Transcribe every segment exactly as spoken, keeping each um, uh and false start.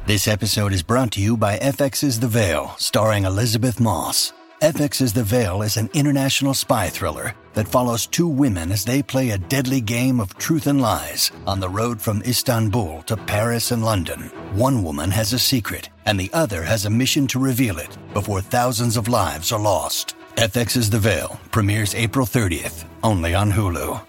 This episode is brought to you by F X's The Veil, starring Elizabeth Moss. F X's The Veil is an international spy thriller that follows two women as they play a deadly game of truth and lies on the road from Istanbul to Paris and London. One woman has a secret, and the other has a mission to reveal it before thousands of lives are lost. F X's The Veil premieres April thirtieth, only on Hulu.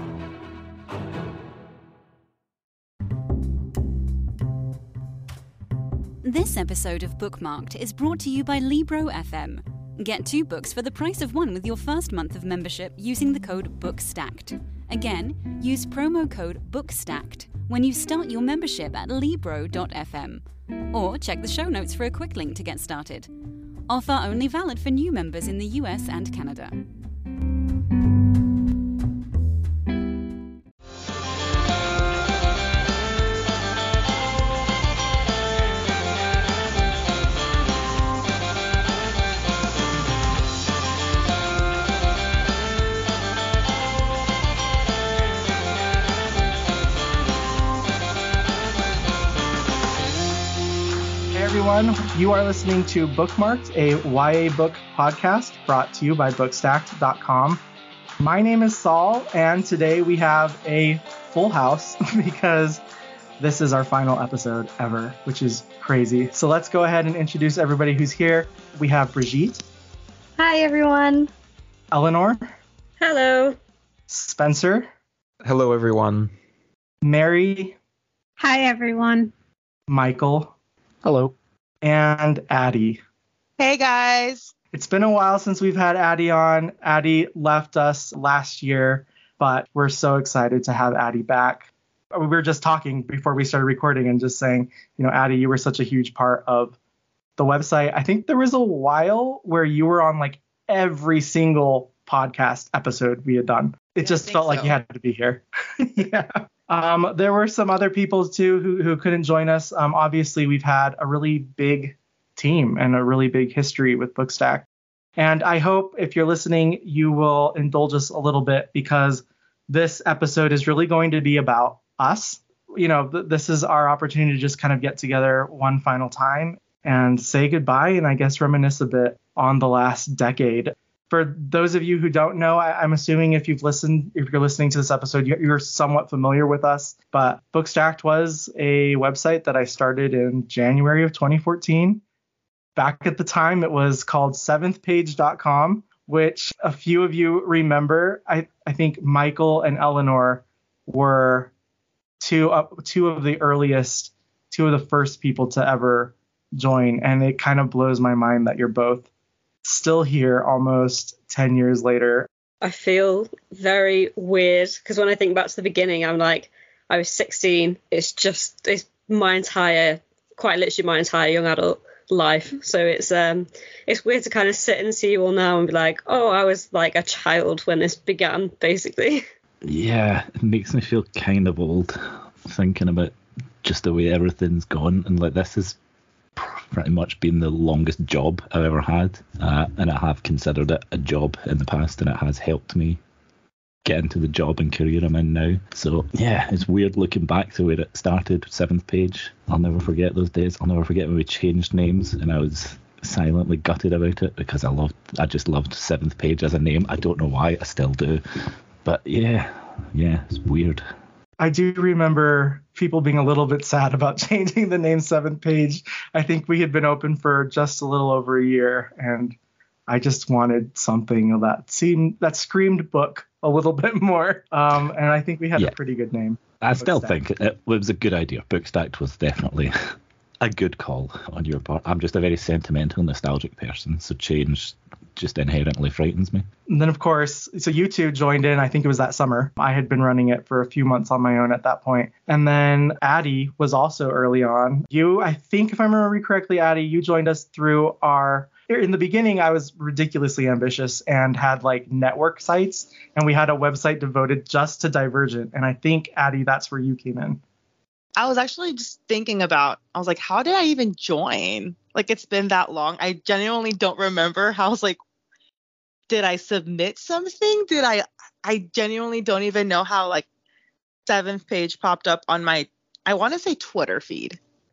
This episode of Bookmarked is brought to you by Libro F M. Get two books for the price of one with your first month of membership using the code BOOKSTACKED. Again, use promo code BOOKSTACKED when you start your membership at libro dot f m. Or check the show notes for a quick link to get started. Offer only valid for new members in the U S and Canada. Everyone, you are listening to Bookmarked, a Y A book podcast brought to you by bookstacked dot com. My name is Saul, and today we have a full house because this is our final episode ever, which is crazy. So let's go ahead and introduce everybody who's here. We have Brigitte. Hi, everyone. Eleanor. Hello. Spencer. Hello, everyone. Mary. Hi, everyone. Michael. Hello. And Addie. Hey, guys. It's been a while since we've had Addie on. Addie left us last year, but we're so excited to have Addie back. We were just talking before we started recording and just saying, you know, Addie, you were such a huge part of the website. I think there was a while where you were on like every single podcast episode we had done. It just felt so. Like you had to be here. Yeah. Um, there were some other people, too, who, who couldn't join us. Um, obviously, we've had a really big team and a really big history with Bookstack. And I hope if you're listening, you will indulge us a little bit because this episode is really going to be about us. You know, th- this is our opportunity to just kind of get together one final time and say goodbye and I guess reminisce a bit on the last decade. For those of you who don't know, I, I'm assuming if you've listened, if you're listening to this episode, you're, you're somewhat familiar with us. But Bookstacked was a website that I started in January of twenty fourteen. Back at the time, it was called seventh page dot com, which a few of you remember. I, I think Michael and Eleanor were two, uh, two of the earliest, two of the first people to ever join. And it kind of blows my mind that you're both still here almost ten years later. I feel very weird because when I think back to the beginning, I'm like, I was sixteen. It's just, it's my entire, quite literally my entire young adult life. So it's um, it's weird to kind of sit and see you all now and be like, oh, I was like a child when this began, basically. Yeah, it makes me feel kind of old thinking about just the way everything's gone. And like, this is pretty much been the longest job I've ever had, uh, and I have considered it a job in the past, and it has helped me get into the job and career I'm in now. So yeah, it's weird looking back to where it started, seventh page. I'll never forget those days. I'll never forget when we changed names and I was silently gutted about it because I loved, I just loved seventh page as a name. I don't know why, I still do. But yeah, yeah, it's weird. I do remember people being a little bit sad about changing the name seventh page. I think we had been open for just a little over a year, and I just wanted something that seemed that screamed book a little bit more. Um, and I think we had yeah. a pretty good name. I still think it, it was a good idea. Bookstacked was definitely a good call on your part. I'm just a very sentimental, nostalgic person, so change just inherently frightens me. And then, of course, so you two joined in, I think it was that summer. I had been running it for a few months on my own at that point. And then Addie was also early on. You, I think if I remember correctly, Addie, you joined us through our, in the beginning, I was ridiculously ambitious and had like network sites. And we had a website devoted just to Divergent. And I think, Addie, that's where you came in. I was actually just thinking about, I was like, how did I even join? Like, it's been that long. I genuinely don't remember how I was like, did I submit something? Did I, I genuinely don't even know how like seventh page popped up on my, I want to say Twitter feed.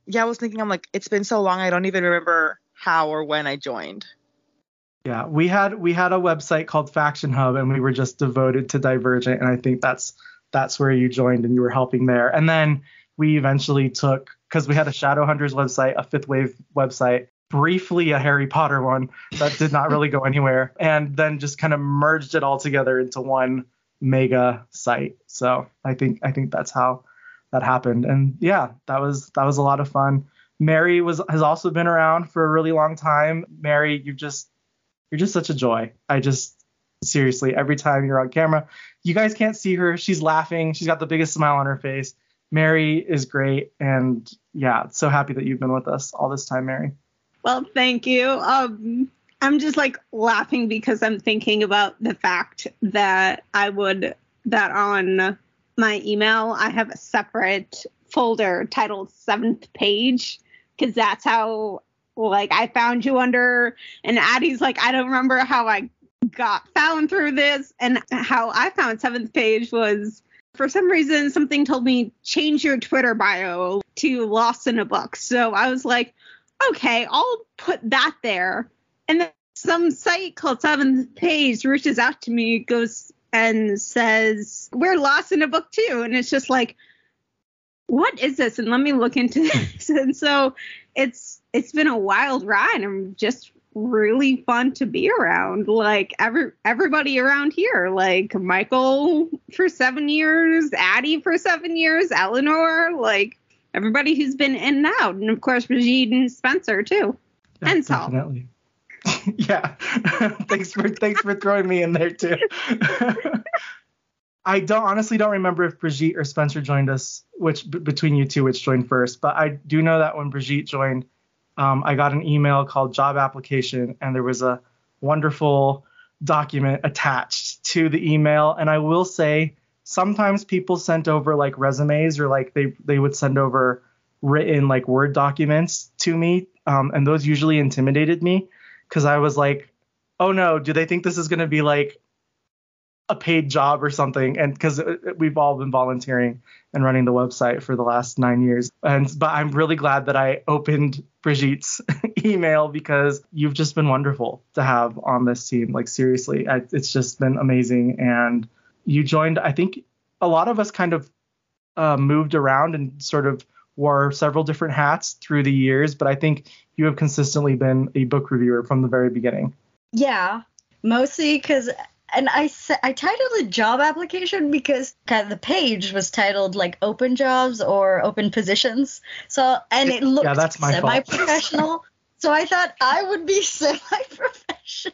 yeah, I was thinking, I'm like, it's been so long, I don't even remember how or when I joined. Yeah, we had we had a website called Faction Hub, and we were just devoted to Divergent, and I think that's that's where you joined and you were helping there. And then we eventually took, because we had a Shadowhunters website, a Fifth Wave website, briefly a Harry Potter one that did not really go anywhere, and then just kind of merged it all together into one mega site. So I think I think that's how that happened. And yeah, that was that was a lot of fun. Mary was has also been around for a really long time. Mary, you just you're just such a joy. I just seriously, every time you're on camera, you guys can't see her. She's laughing. She's got the biggest smile on her face. Mary is great. And yeah, so happy that you've been with us all this time, Mary. Well, thank you. Um, I'm just like laughing because I'm thinking about the fact that I would, that on my email, I have a separate folder titled Seventh Page, because that's how, like, I found you under, and Addie's like, I don't remember how I got found through this. And how I found Seventh Page was, for some reason, something told me change your Twitter bio to Lost in a Book. So I was like, okay, I'll put that there. And then some site called Seventh Page reaches out to me, goes and says, we're lost in a book too. And it's just like, what is this? And let me look into this. And so it's it's been a wild ride and just really fun to be around. Like every everybody around here, like Michael for seven years, Addie for seven years, Eleanor, like everybody who's been in and out. And of course, Brigitte and Spencer too. Yeah, and Saul. Definitely. Yeah. thanks for thanks for throwing me in there too. I don't honestly don't remember if Brigitte or Spencer joined us, which b- between you two, which joined first. But I do know that when Brigitte joined, um, I got an email called job application, and there was a wonderful document attached to the email. And I will say, sometimes people sent over like resumes, or like they they would send over written like Word documents to me, um, and those usually intimidated me because I was like, oh no, do they think this is going to be like a paid job or something? And because we've all been volunteering and running the website for the last nine years. And but I'm really glad that I opened Brigitte's email, because you've just been wonderful to have on this team. Like seriously, I, it's just been amazing. And you joined, I think a lot of us kind of uh, moved around and sort of wore several different hats through the years, but I think you have consistently been a book reviewer from the very beginning. Yeah, mostly because, and I, I titled a job application because kind of the page was titled like open jobs or open positions. So, and it looked yeah, that's my semi-professional. So I thought I would be semi-professional.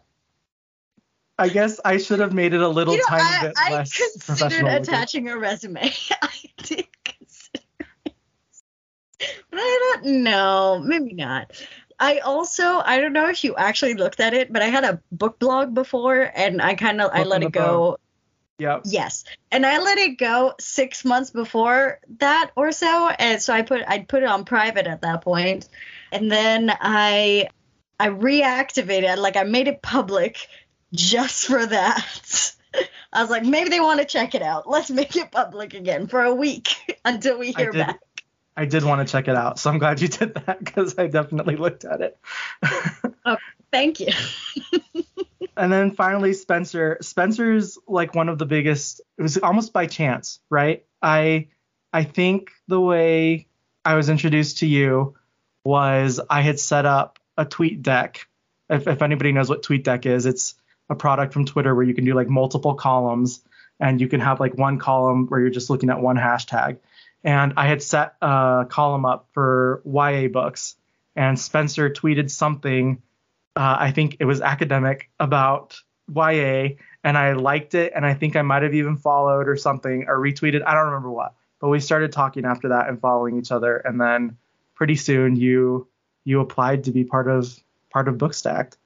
I guess I should have made it a little you know, tiny I, bit I less considered professional. attaching a resume. I did consider it. But I don't know. Maybe not. I also, I don't know if you actually looked at it, but I had a book blog before, and I kind of, I let it go. Yeah. Yes. And I let it go six months before that or so. And so I put, I put it on private at that point. And then I, I reactivated, like I made it public just for that. I was like, maybe they want to check it out. Let's make it public again for a week until we hear I did, back. I did want to check it out, so I'm glad you did that, because I definitely looked at it. Oh, thank you. And then finally, Spencer. Spencer's like one of the biggest. It was almost by chance, right? I I think the way I was introduced to you was I had set up a TweetDeck. If, if anybody knows what TweetDeck is, it's a product from Twitter where you can do like multiple columns, and you can have like one column where you're just looking at one hashtag. And I had set a column up for Y A books, and Spencer tweeted something, uh, I think it was academic, about Y A, and I liked it, and I think I might have even followed or something, or retweeted, I don't remember what. But we started talking after that and following each other, and then pretty soon you you applied to be part of part of Bookstacked.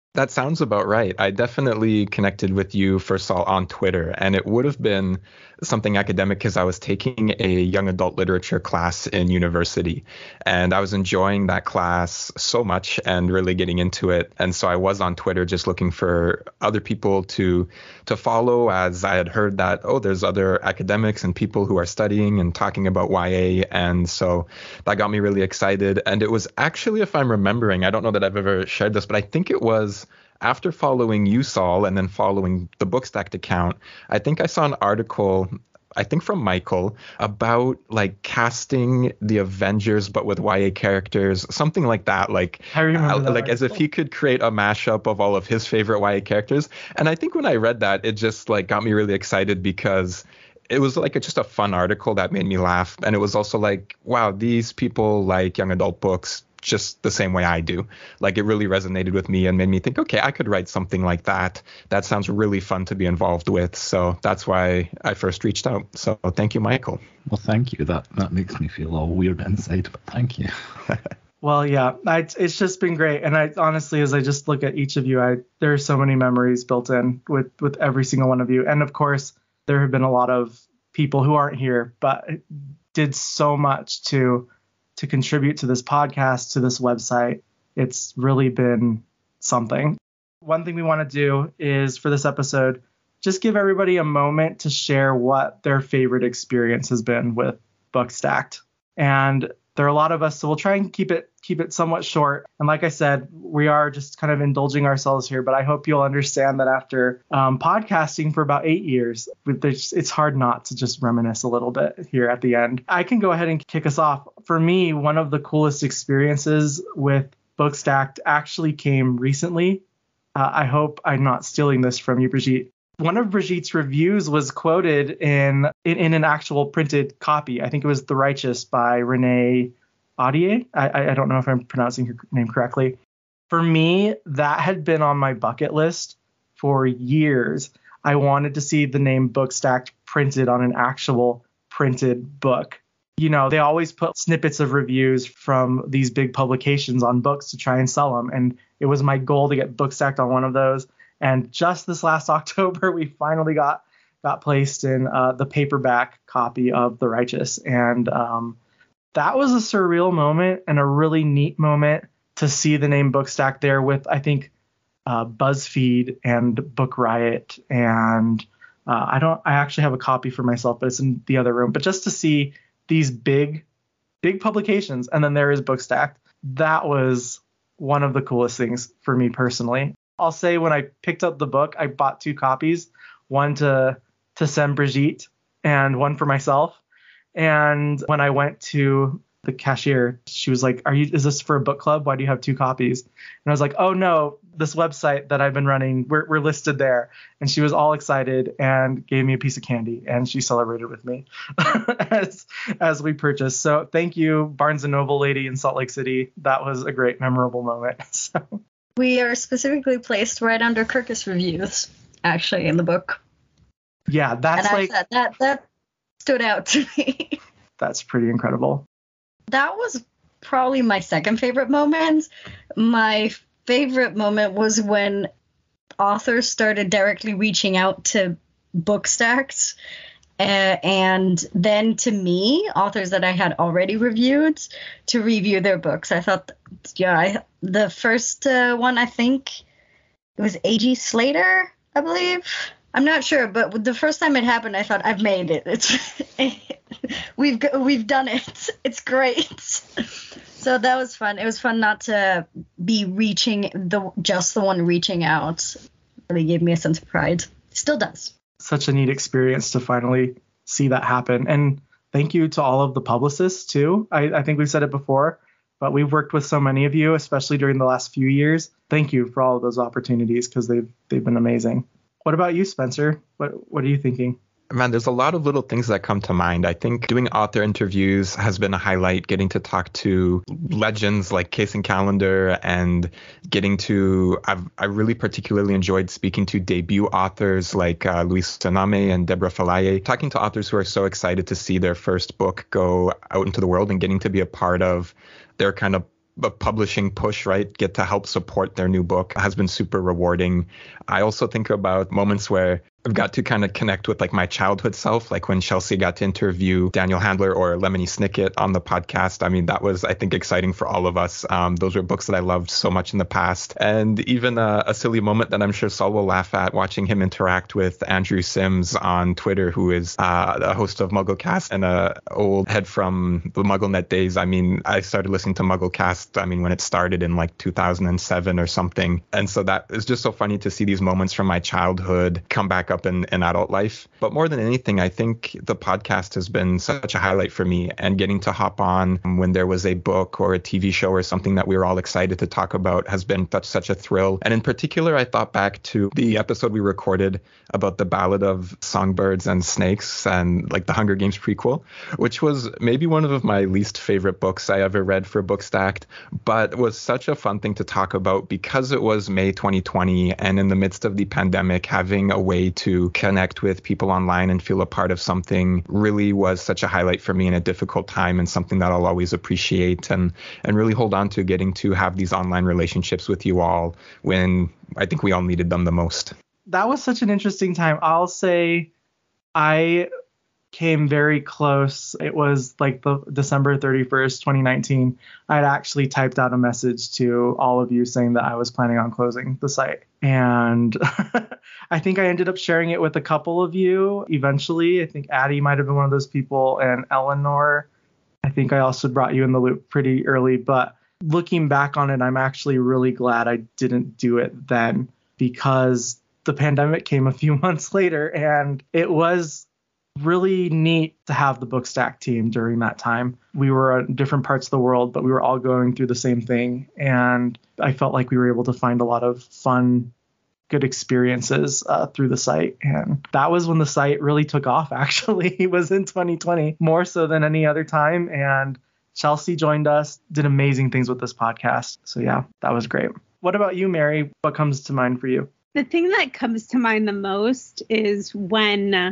That sounds about right. I definitely connected with you first of all on Twitter, and it would have been something academic because I was taking a young adult literature class in university, and I was enjoying that class so much and really getting into it. And so I was on Twitter just looking for other people to to follow, as I had heard that, oh, there's other academics and people who are studying and talking about Y A. And so that got me really excited. And it was actually, if I'm remembering, I don't know that I've ever shared this, but I think it was after following you, Saul, and then following the Bookstacked account, I think I saw an article, I think from Michael, about like casting the Avengers but with Y A characters, something like that. Like, I remember uh, that like as if he could create a mashup of all of his favorite Y A characters. And I think when I read that, it just like got me really excited because it was like a, just a fun article that made me laugh. And it was also like, wow, these people like young adult books just the same way I do. Like, it really resonated with me and made me think, okay, I could write something like that. That sounds really fun to be involved with. So that's why I first reached out. So thank you, Michael. Well, thank you. That that makes me feel all weird inside, but thank you. Well, yeah, I, it's just been great. And I honestly, as I just look at each of you, I there are so many memories built in with, with every single one of you. And of course, there have been a lot of people who aren't here, but did so much to to contribute to this podcast, to this website. It's really been something. One thing we want to do is for this episode, just give everybody a moment to share what their favorite experience has been with Bookstacked. And there are a lot of us, so we'll try and keep it keep it somewhat short. And like I said, we are just kind of indulging ourselves here, but I hope you'll understand that after um, podcasting for about eight years, it's hard not to just reminisce a little bit here at the end. I can go ahead and kick us off. For me, one of the coolest experiences with Bookstacked actually came recently. Uh, I hope I'm not stealing this from you, Brigitte. One of Brigitte's reviews was quoted in, in in an actual printed copy. I think it was The Righteous by Renee Audier. I, I don't know if I'm pronouncing her name correctly. For me, that had been on my bucket list for years. I wanted to see the name Bookstacked printed on an actual printed book. You know, they always put snippets of reviews from these big publications on books to try and sell them. And it was my goal to get Bookstacked on one of those. And just this last October, we finally got got placed in uh, the paperback copy of The Righteous. And um, that was a surreal moment and a really neat moment to see the name Bookstacked there with, I think, uh, BuzzFeed and Book Riot. And uh, I don't I actually have a copy for myself, but it's in the other room. But just to see these big, big publications, and then there is Bookstacked, that was one of the coolest things for me personally. I'll say when I picked up the book, I bought two copies, one to to send Brigitte and one for myself. And when I went to the cashier, she was like, "Are you? Is this for a book club? Why do you have two copies?" And I was like, "Oh no, this website that I've been running, we're we're listed there." And she was all excited and gave me a piece of candy, and she celebrated with me as as we purchased. So thank you, Barnes and Noble lady in Salt Lake City. That was a great, memorable moment. So. We are specifically placed right under Kirkus reviews, actually, in the book. Yeah, that's and like I said, that that stood out to me. That's pretty incredible. That was probably my second favorite moment. My favorite moment was when authors started directly reaching out to Bookstacked. Uh, and then to me, authors that I had already reviewed, to review their books. I thought, yeah, I, the first uh, one, I think it was A G Slater, I believe. I'm not sure, but the first time it happened, I thought, I've made it. It's we've we've done it. It's great. So that was fun. It was fun not to be reaching the just the one reaching out. It really gave me a sense of pride. Still does. Such a neat experience to finally see that happen. And thank you to all of the publicists too. I, I think we've said it before, but we've worked with so many of you, especially during the last few years. Thank you for all of those opportunities because they've they've been amazing. What about you, Spencer? What what are you thinking? Man, there's a lot of little things that come to mind. I think doing author interviews has been a highlight, getting to talk to legends like Kacen Callender and getting to, I've, I really particularly enjoyed speaking to debut authors like uh, Luis Saname and Deborah Falaye, talking to authors who are so excited to see their first book go out into the world and getting to be a part of their kind of a publishing push, right? Get to help support their new book has been super rewarding. I also think about moments where I've got to kind of connect with like my childhood self, like when Chelsea got to interview Daniel Handler or Lemony Snicket on the podcast. I mean, that was, I think, exciting for all of us. Um, those were books that I loved so much in the past. And even a, a silly moment that I'm sure Saul will laugh at, watching him interact with Andrew Sims on Twitter, who is uh, a host of MuggleCast and a old head from the MuggleNet days. I mean, I started listening to MuggleCast, I mean, when it started in like two thousand seven or something. And so that is just so funny to see these moments from my childhood come back up in, in adult life. But more than anything, I think the podcast has been such a highlight for me, and getting to hop on when there was a book or a T V show or something that we were all excited to talk about has been such, such a thrill. And in particular, I thought back to the episode we recorded about the Ballad of Songbirds and Snakes and like the Hunger Games prequel, which was maybe one of my least favorite books I ever read for Bookstacked, but was such a fun thing to talk about because it was May twenty twenty, and in the midst of the pandemic, having a way to connect with people online and feel a part of something really was such a highlight for me in a difficult time, and something that I'll always appreciate and and really hold on to, getting to have these online relationships with you all when I think we all needed them the most. That was such an interesting time. I'll say I came very close. It was like the December thirty-first, twenty nineteen. I had actually typed out a message to all of you saying that I was planning on closing the site. And I think I ended up sharing it with a couple of you eventually. I think Addie might have been one of those people, and Eleanor. I think I also brought you in the loop pretty early. But looking back on it, I'm actually really glad I didn't do it then, because the pandemic came a few months later, and it was really neat to have the Bookstack team during that time. We were in different parts of the world, but we were all going through the same thing. And I felt like we were able to find a lot of fun, good experiences uh, through the site. And that was when the site really took off, actually. It was in twenty twenty, more so than any other time. And Chelsea joined us, did amazing things with this podcast. So yeah, that was great. What about you, Mary? What comes to mind for you? The thing that comes to mind the most is when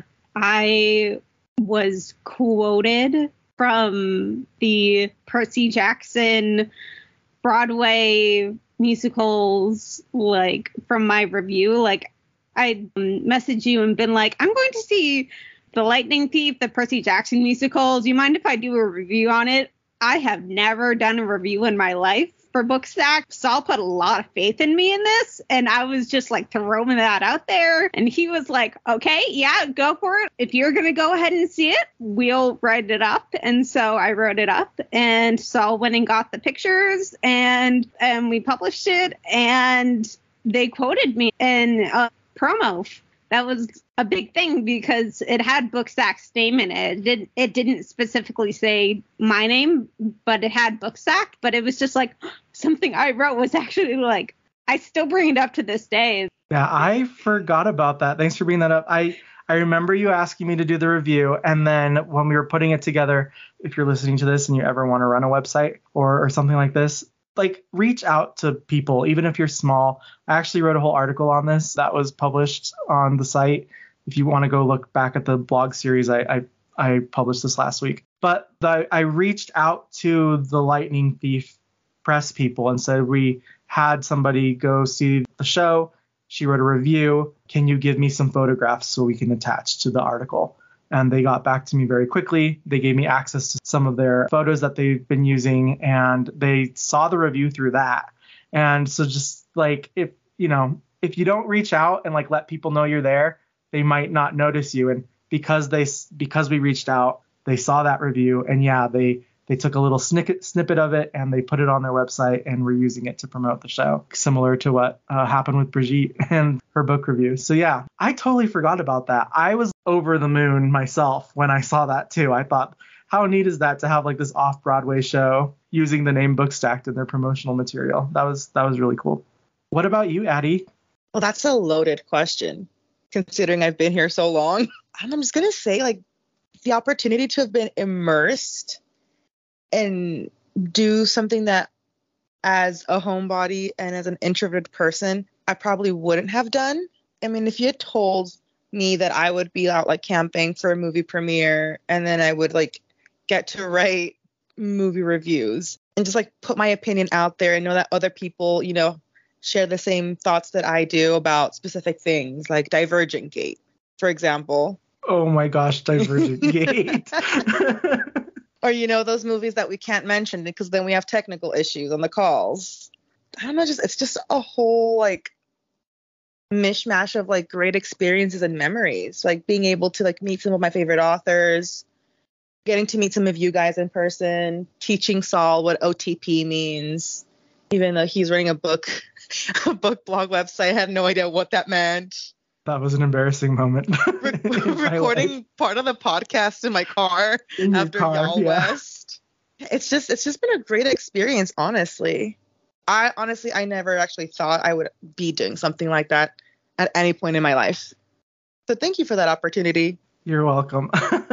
I was quoted from the Percy Jackson Broadway musicals, like from my review. Like I'd messaged you and been like, I'm going to see The Lightning Thief, the Percy Jackson musical. Do you mind if I do a review on it? I have never done a review in my life for Bookstack. Saul put a lot of faith in me in this, and I was just like throwing that out there, and he was like, okay, yeah, go for it. If you're gonna go ahead and see it, we'll write it up. And so I wrote it up, and Saul went and got the pictures, and and we published it, and they quoted me in a promo. That was a big thing because it had Bookstack's name in it. It didn't, it didn't specifically say my name, but it had Bookstack. But it was just like something I wrote was actually like, I still bring it up to this day. Yeah, I forgot about that. Thanks for bringing that up. I, I remember you asking me to do the review. And then when we were putting it together, if you're listening to this and you ever want to run a website or, or something like this, like reach out to people, even if you're small. I actually wrote a whole article on this that was published on the site. If you want to go look back at the blog series, I I, I published this last week. But the, I reached out to the Lightning Thief press people and said, we had somebody go see the show. She wrote a review. Can you give me some photographs so we can attach to the article? And they got back to me very quickly. They gave me access to some of their photos that they've been using, and they saw the review through that. And so just like, if, you know, if you don't reach out and like let people know you're there, they might not notice you. And because they, because we reached out, they saw that review, and yeah, they, they took a little snippet snippet of it and they put it on their website, and we're using it to promote the show, similar to what uh, happened with Brigitte and her book review. So yeah, I totally forgot about that. I was over the moon myself when I saw that too. I thought, how neat is that to have like this off-Broadway show using the name Bookstacked in their promotional material? That was that was really cool. What about you, Addie? Well, that's a loaded question, considering I've been here so long. I'm just gonna say, like, the opportunity to have been immersed and do something that as a homebody and as an introverted person, I probably wouldn't have done. I mean, if you had told me that I would be out like camping for a movie premiere and then I would like get to write movie reviews and just like put my opinion out there and know that other people, you know, share the same thoughts that I do about specific things, like Divergent Gate, for example. Oh my gosh, Divergent Gate. Or, you know, those movies that we can't mention because then we have technical issues on the calls. I don't know, just it's just a whole like mishmash of like great experiences and memories. Like being able to like meet some of my favorite authors, getting to meet some of you guys in person, teaching Saul what O T P means, even though he's running a book a book blog website. I had no idea what that meant. That was an embarrassing moment. Re- recording part of the podcast in my car in after car, Y'all yeah. West. It's just it's just been a great experience, honestly. I honestly I never actually thought I would be doing something like that at any point in my life. So thank you for that opportunity. You're welcome.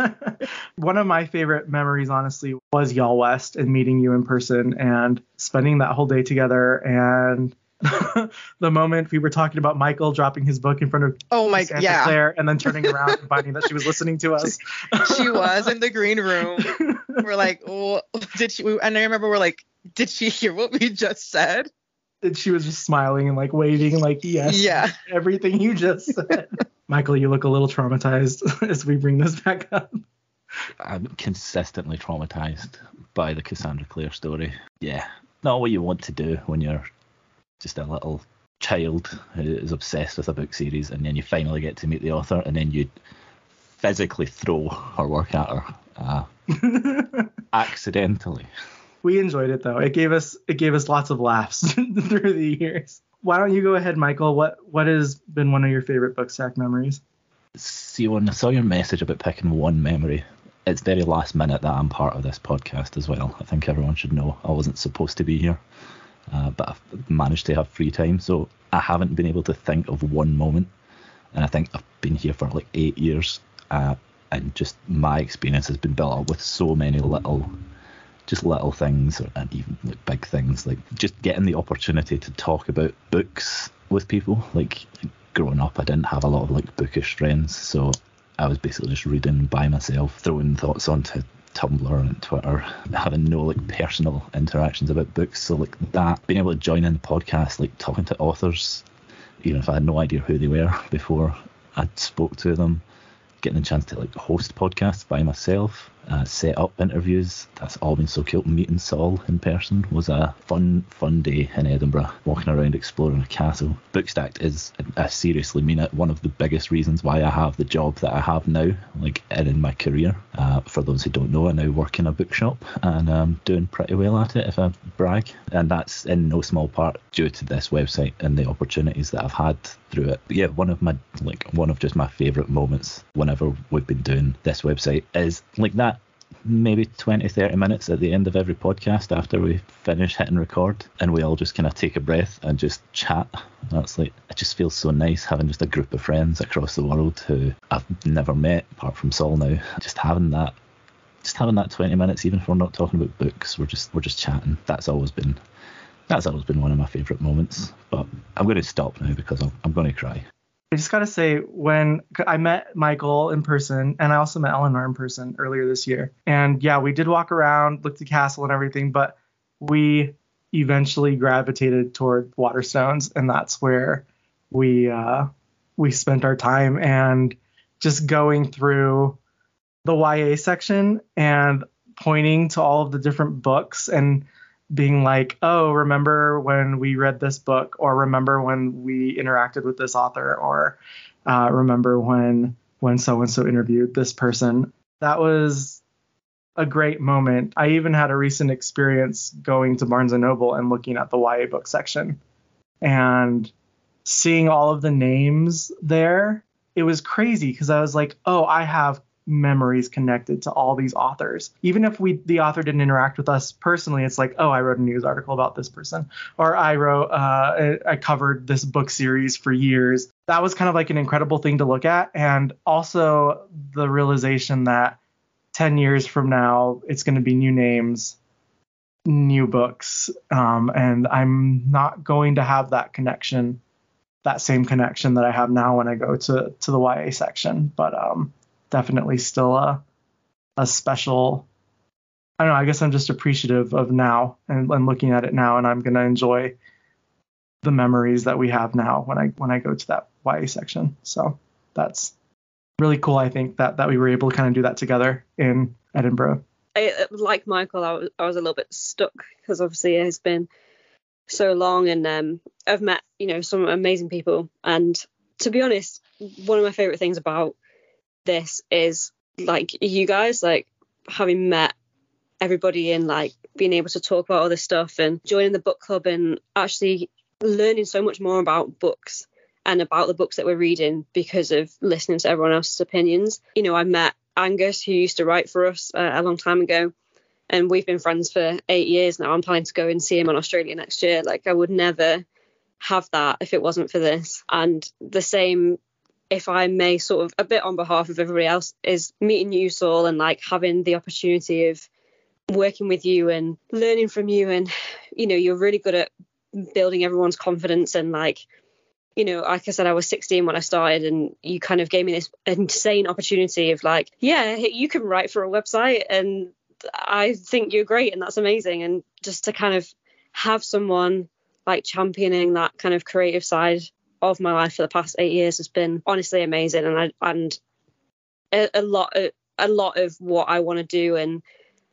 One of my favorite memories, honestly, was Y'all West and meeting you in person and spending that whole day together. And the moment we were talking about Michael dropping his book in front of oh my Santa yeah Claire and then turning around and finding that she was listening to us. She was in the green room. We're like, oh, did she? And I remember we're like, did she hear what we just said? And she was just smiling and like waving, like, yes, yeah, everything you just said. Michael, you look a little traumatized as we bring this back up. I'm consistently traumatized by the Cassandra Clare story. Yeah, not what you want to do when you're just a little child who is obsessed with a book series, and then you finally get to meet the author, and then you physically throw her work at her uh, accidentally. We enjoyed it though. It gave us it gave us lots of laughs through the years. Why don't you go ahead, Michael? What what has been one of your favorite Bookstack memories? See, when I saw your message about picking one memory, it's very last minute that I'm part of this podcast as well. I think everyone should know I wasn't supposed to be here. Uh, but I've managed to have free time, so I haven't been able to think of one moment. And I think I've been here for like eight years, uh, and just my experience has been built up with so many little, just little things, and even like big things, like just getting the opportunity to talk about books with people. Like growing up, I didn't have a lot of like bookish friends, so I was basically just reading by myself, throwing thoughts onto Tumblr and Twitter, having no like personal interactions about books. So like that, being able to join in the podcast, like talking to authors, even if I had no idea who they were before I spoke to them, getting the chance to like host podcasts by myself, uh, set up interviews, that's all been so cool. Meeting Saul in person was a fun, fun day in Edinburgh, walking around exploring a castle. Bookstacked is, I seriously mean it, one of the biggest reasons why I have the job that I have now, like in, in my career. Uh, for those who don't know, I now work in a bookshop and I'm doing pretty well at it, if I brag. And that's in no small part due to this website and the opportunities that I've had through it. But yeah, one of my, like, one of just my favourite moments whenever we've been doing this website is like that maybe twenty, thirty minutes at the end of every podcast after we finish hitting record, and we all just kind of take a breath and just chat. That's like, it just feels so nice having just a group of friends across the world who I've never met apart from Saul now. Just having that, just having that twenty minutes, even if we're not talking about books, we're just we're just chatting. That's always been that's always been one of my favourite moments. But I'm going to stop now because I'm, I'm going to cry. I just got to say, when I met Michael in person, and I also met Eleanor in person earlier this year. And yeah, we did walk around, look at the castle and everything, but we eventually gravitated toward Waterstones, and that's where we uh, we spent our time, and just going through the Y A section and pointing to all of the different books and being like, oh, remember when we read this book, or remember when we interacted with this author, or uh, remember when when so-and-so interviewed this person. That was a great moment. I even had a recent experience going to Barnes and Noble and looking at the Y A book section and seeing all of the names there. It was crazy because I was like, oh, I have memories connected to all these authors. Even if we the author didn't interact with us personally, it's like, oh, I wrote a news article about this person, or I wrote uh I covered this book series for years. That was kind of like an incredible thing to look at. And also the realization that ten years from now it's going to be new names, new books, um and I'm not going to have that connection, that same connection that I have now when I go to to the Y A section. But um definitely still a a special I don't know, I guess I'm just appreciative of now and, and looking at it now, and I'm going to enjoy the memories that we have now when I when I go to that Y A section. So that's really cool, I think, that that we were able to kind of do that together in Edinburgh. I, like Michael, I was, I was a little bit stuck because obviously it has been so long, and um, I've met, you know, some amazing people. And to be honest, one of my favorite things about this is like you guys, like having met everybody and like being able to talk about all this stuff and joining the book club and actually learning so much more about books and about the books that we're reading because of listening to everyone else's opinions. You know, I met Angus, who used to write for us uh, a long time ago, and we've been friends for eight years now. I'm planning to go and see him in Australia next year. Like, I would never have that if it wasn't for this. And the same, if I may, sort of a bit on behalf of everybody else, is meeting you, Saul, and like having the opportunity of working with you and learning from you. And, you know, you're really good at building everyone's confidence. And like, you know, like I said, I was sixteen when I started, and you kind of gave me this insane opportunity of like, yeah, you can write for a website and I think you're great and that's amazing. And just to kind of have someone like championing that kind of creative side of my life for the past eight years has been honestly amazing. And I, and a, a lot of, a lot of what I want to do and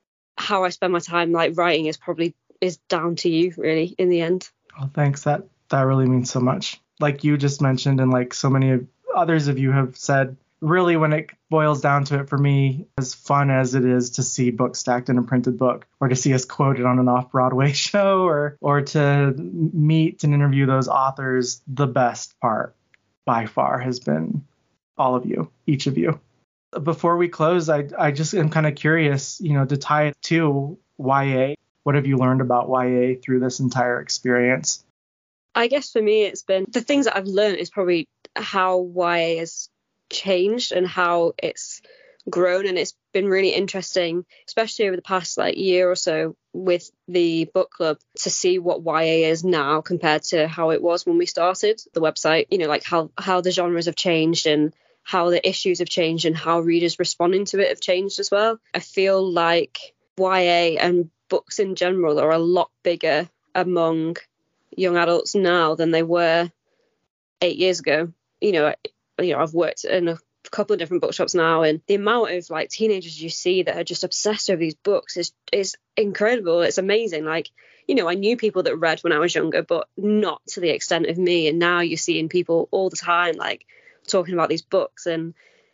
how I spend my time like writing is probably is down to you really in the end. Oh, thanks. That that really means so much. Like you just mentioned, and like so many of others of you have said, really when it boils down to it, for me, as fun as it is to see books stacked in a printed book, or to see us quoted on an off-Broadway show, or or to meet and interview those authors, the best part by far has been all of you, each of you. Before we close, I I just am kind of curious, you know, to tie it to Y A. What have you learned about Y A through this entire experience? I guess for me, it's been the things that I've learned is probably how Y A has changed and how it's grown. And it's been really interesting, especially over the past like year or so with the book club, to see what Y A is now compared to how it was when we started the website. You know, like how, how the genres have changed and how the issues have changed and how readers responding to it have changed as well. I feel like Y A and books in general are a lot bigger among young adults now than they were eight years ago. You know, you know, I've worked in a couple of different bookshops now, and the amount of like teenagers you see that are just obsessed over these books is is incredible. It's amazing. Like, you know, I knew people that read when I was younger, but not to the extent of me. And now you're seeing people all the time like talking about these books, and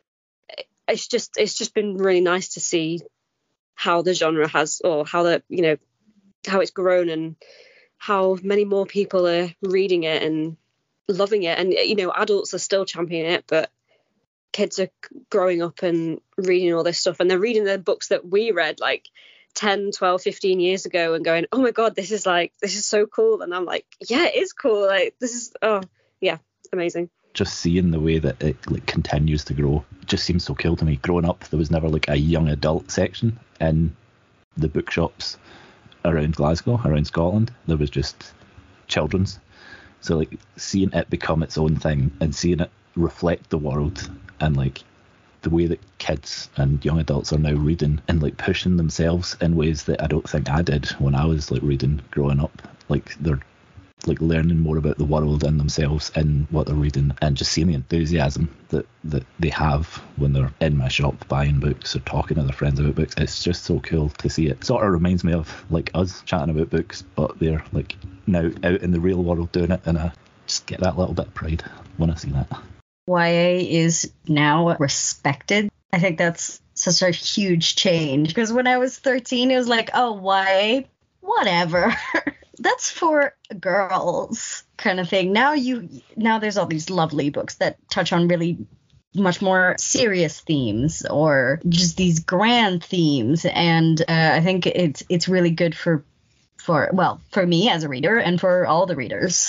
it's just it's just been really nice to see how the genre has, or how the, you know, how it's grown and how many more people are reading it and loving it. And, you know, adults are still championing it, but kids are growing up and reading all this stuff, and they're reading the books that we read like ten, twelve, fifteen years ago and going, oh my God, this is like, this is so cool. And I'm like, yeah, it is cool. Like, this is, oh yeah, amazing. Just seeing the way that it like continues to grow just seems so cool to me. Growing up, there was never like a young adult section in the bookshops around Glasgow, around Scotland. There was just children's. So like seeing it become its own thing and seeing it reflect the world, and like the way that kids and young adults are now reading and like pushing themselves in ways that I don't think I did when I was like reading growing up. Like they're like learning more about the world and themselves in what they're reading, and just seeing the enthusiasm that that they have when they're in my shop buying books or talking to their friends about books. It's just so cool to see it. Sort of reminds me of like us chatting about books, but they're like now out in the real world doing it, and I just get that little bit of pride when I see that. Y A is now respected. I think that's such a huge change, because when I was thirteen, it was like, oh, Y A, whatever. That's for girls kind of thing. Now you now there's all these lovely books that touch on really much more serious themes, or just these grand themes, and uh, I think it's it's really good for for well for me as a reader and for all the readers.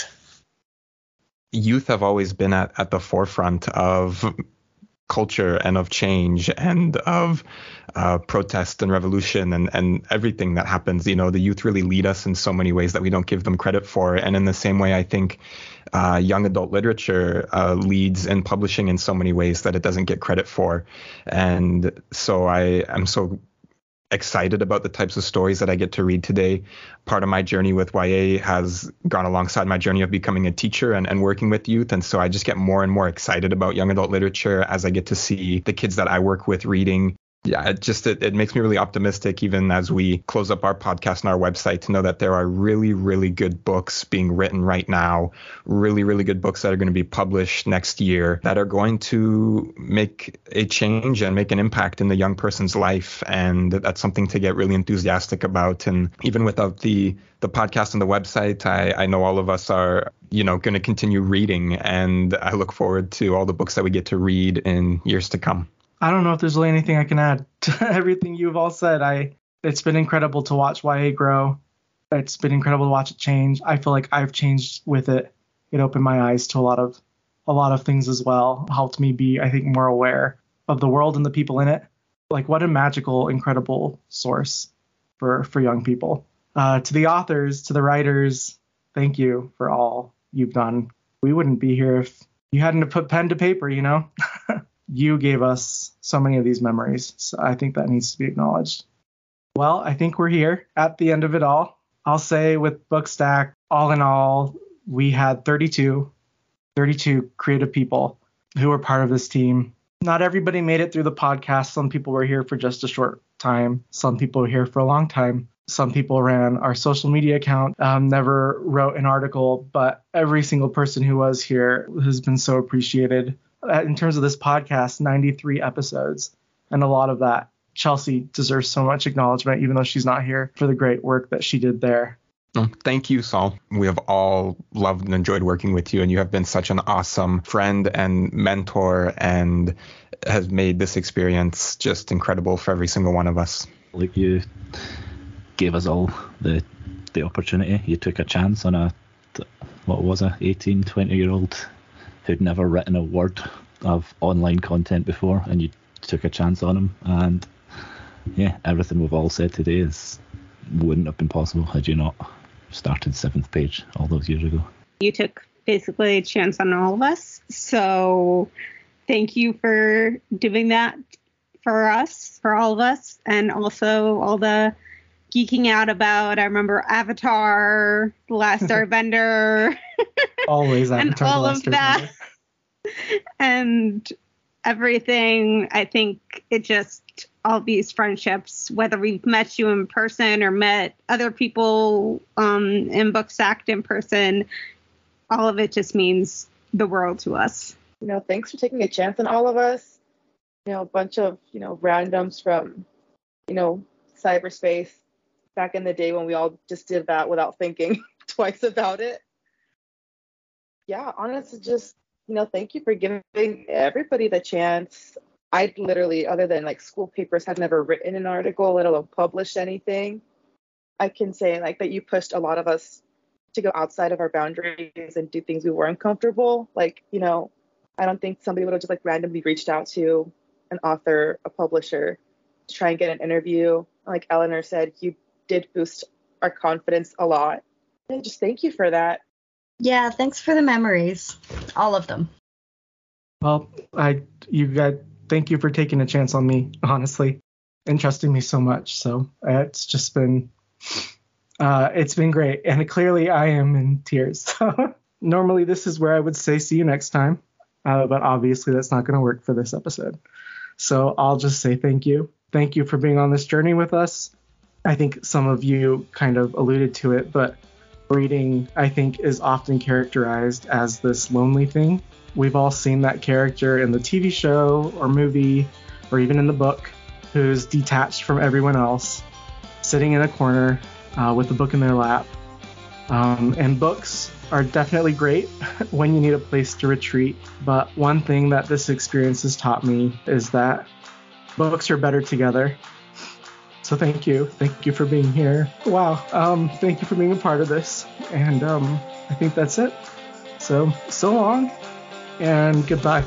Youth have always been at, at the forefront of culture and of change and of uh, protest and revolution and, and everything that happens. You know, the youth really lead us in so many ways that we don't give them credit for. And in the same way, I think uh, young adult literature uh, leads in publishing in so many ways that it doesn't get credit for. And so I am so excited about the types of stories that I get to read today. Part of my journey with Y A has gone alongside my journey of becoming a teacher and, and working with youth. And so I just get more and more excited about young adult literature as I get to see the kids that I work with reading. Yeah, it just it, it makes me really optimistic, even as we close up our podcast and our website, to know that there are really, really good books being written right now, really, really good books that are going to be published next year that are going to make a change and make an impact in the young person's life. And that's something to get really enthusiastic about. And even without the the podcast and the website, I, I know all of us are, you know, going to continue reading. And I look forward to all the books that we get to read in years to come. I don't know if there's really anything I can add to everything you've all said. I it's been incredible to watch Y A grow. It's been incredible to watch it change. I feel like I've changed with it. It opened my eyes to a lot of a lot of things as well. Helped me be, I think, more aware of the world and the people in it. Like, what a magical, incredible source for for young people. Uh, to the authors, to the writers, thank you for all you've done. We wouldn't be here if you hadn't put pen to paper, you know? You gave us so many of these memories. So I think that needs to be acknowledged. Well, I think we're here at the end of it all. I'll say with Bookstack, all in all, we had thirty-two, thirty-two creative people who were part of this team. Not everybody made it through the podcast. Some people were here for just a short time. Some people were here for a long time. Some people ran our social media account, um, never wrote an article, but every single person who was here has been so appreciated. In terms of this podcast, ninety-three episodes, and a lot of that, Chelsea deserves so much acknowledgement, even though she's not here, for the great work that she did there. Oh, thank you, Saul. We have all loved and enjoyed working with you, and you have been such an awesome friend and mentor, and has made this experience just incredible for every single one of us. Like, you gave us all the the opportunity. You took a chance on a, what was a eighteen, twenty year old who'd never written a word of online content before, and you took a chance on him. And yeah, everything we've all said today is wouldn't have been possible had you not started Seventh Page all those years ago. You took basically a chance on all of us, so thank you for doing that for us, for all of us, and also all the geeking out about, I remember Avatar, The Last Airbender. Always Avatar, and all The Last of that. Airbender. And everything. I think it just, all these friendships, whether we've met you in person or met other people um, in Bookstack in person, all of it just means the world to us. You know, thanks for taking a chance on all of us. You know, a bunch of, you know, randoms from, you know, cyberspace back in the day when we all just did that without thinking twice about it. Yeah, honestly, just, you know, thank you for giving everybody the chance. I literally, other than like school papers, had never written an article, let alone published anything. I can say like that you pushed a lot of us to go outside of our boundaries and do things we weren't comfortable. Like, you know, I don't think somebody would have just like randomly reached out to an author, a publisher, to try and get an interview. Like Eleanor said, you did boost our confidence a lot. And just thank you for that. Yeah, thanks for the memories. All of them. Well, I you got thank you for taking a chance on me, honestly, and trusting me so much. So uh, it's just been uh, it's been great, and clearly I am in tears. Normally this is where I would say see you next time, uh, but obviously that's not going to work for this episode. So I'll just say thank you. Thank you for being on this journey with us. I think some of you kind of alluded to it, but reading, I think, is often characterized as this lonely thing. We've all seen that character in the T V show or movie or even in the book who's detached from everyone else, sitting in a corner uh, with a book in their lap. Um, and books are definitely great when you need a place to retreat. But one thing that this experience has taught me is that books are better together. So thank you. Thank you for being here. Wow. Um, thank you for being a part of this. And um, I think that's it. So, so long and goodbye.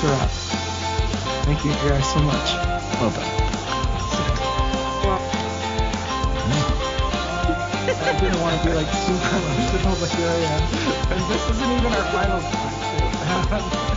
a wrap. Thank you guys so much. Well done. I didn't want to be like super emotional, but here I am. And this isn't even our final.